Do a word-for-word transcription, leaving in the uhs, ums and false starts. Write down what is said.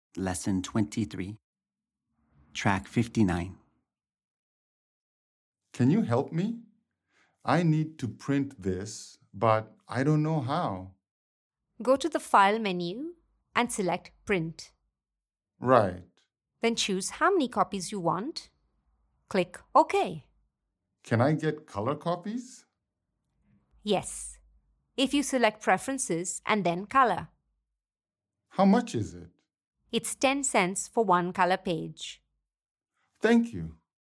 Lesson twenty-three, Track fifty-nine. Can you help me? I need to print this, but I don't know how. Go to the File menu and select Print. Right. Then choose how many copies you want. Click OK. Can I get color copies? Yes, if you select Preferences and then Color. How much is it? It's ten cents for one color page. Thank you.